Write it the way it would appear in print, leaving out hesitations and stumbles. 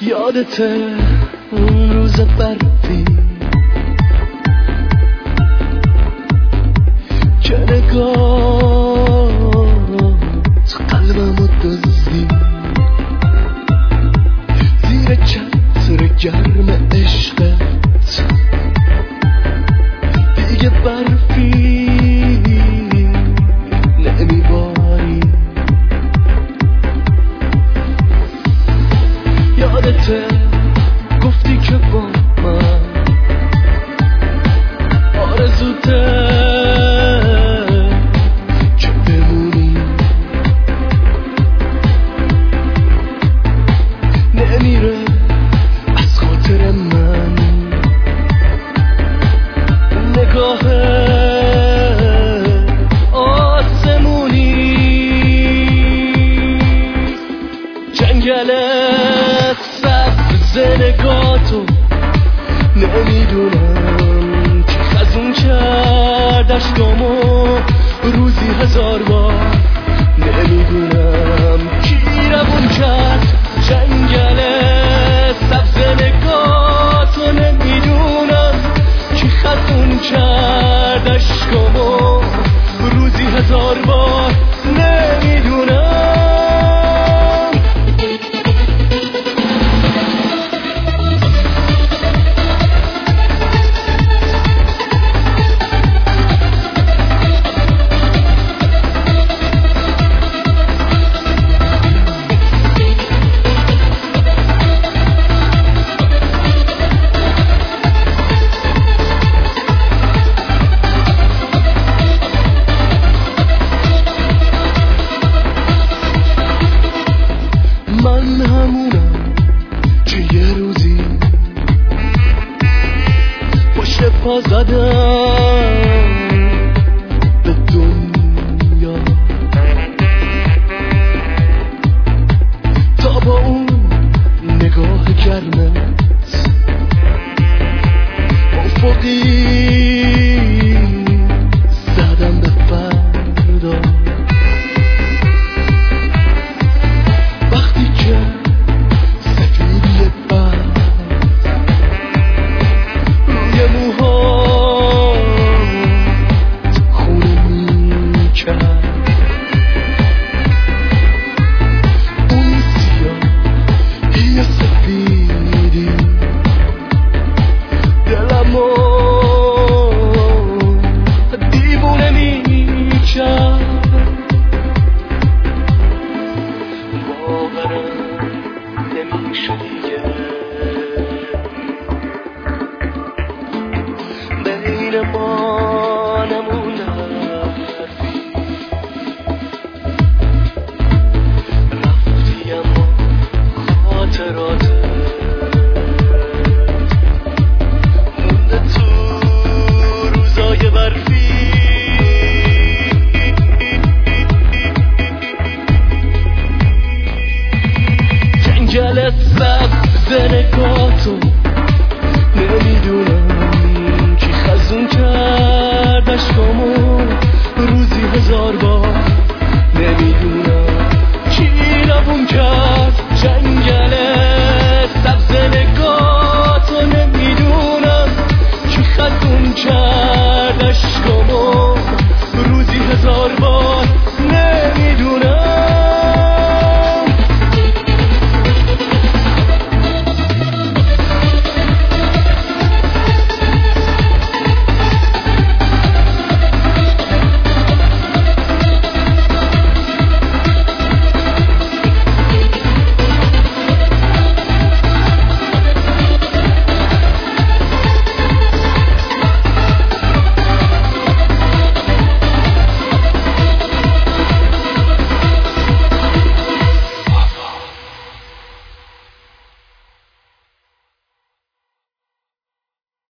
یادته اون روز برفی که نگاه تو قلبمو دزدی زیر چتر گرم عشقت دیگه برفی نمیباری. یادته گفتی که با من آرزوته که بمونی، نمیره از خاطر من نگاه آسمونی. جنگل سبز نگاهتو نمیدونم چی خزون کرد اشکامو روزی 1000 بار، نمیدونم کی روون کرد جنگل سبز نگاهتو، نمیدونم کی خزون کرد اشکامو روزی 1000 بار، نمیدونم. من همونم که یه روزی پشت پا زدم به دنیا تا با اون نگاه گرمت افقی زدم به فردا. بین ما نمونه حرفی، رفتی اما خاطراتت مونده تو روزای برفی. جنگل سبز نگاهتو نمیدونم کی خزون کرد اشکامو روزی 1000 بار،